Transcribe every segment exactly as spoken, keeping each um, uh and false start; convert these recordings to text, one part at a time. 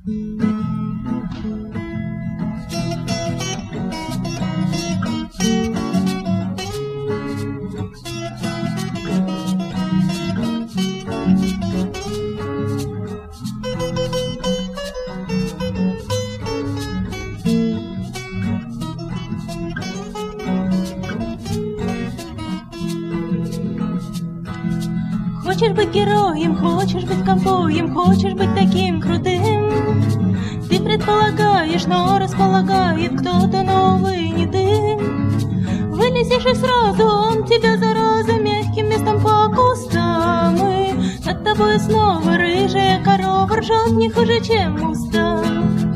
Хочешь быть героем, хочешь быть ковбоем, хочешь быть таким крутым. Ты предполагаешь, но располагает кто-то новый, не ты. Вылезешь и сразу он тебя зараза мягким местом по кустам. И над тобой снова рыжая корова ржет не хуже, чем устав.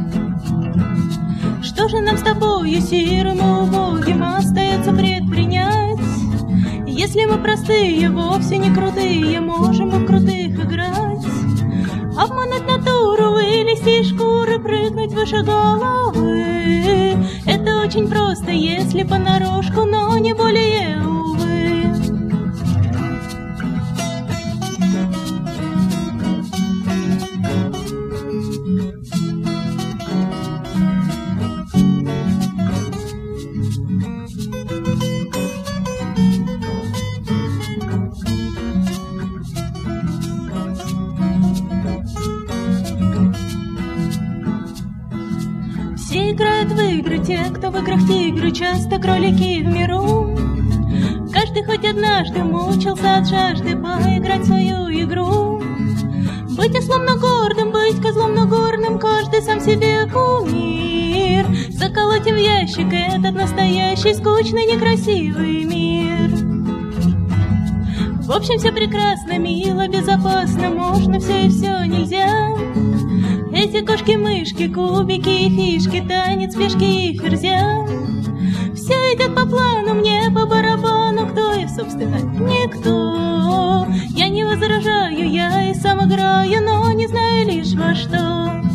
Что же нам с тобою, сирым и убогим, остается предпринять? Если мы простые, вовсе не крутые, можем мы в крутых играть. Обмануть натуру, вылезти из шкуры, прыгнуть выше головы. Это очень просто, если понарошку, но не более, увы. Все играют в игры, те, кто в играх тигры, часто кролики в миру. Каждый хоть однажды мучился от жажды поиграть в свою игру. Быть ослом, но гордым, быть козлом, но горным, каждый сам себе кумир. Заколоть в ящик этот настоящий скучный некрасивый мир. В общем, все прекрасно, мило, безопасно, можно все и все нельзя. Эти кошки-мышки, кубики и фишки, танец, пешки и ферзя. Все идет по плану, мне по барабану, кто я, собственно, никто. Я не возражаю, я и сам играю, но не знаю лишь во что.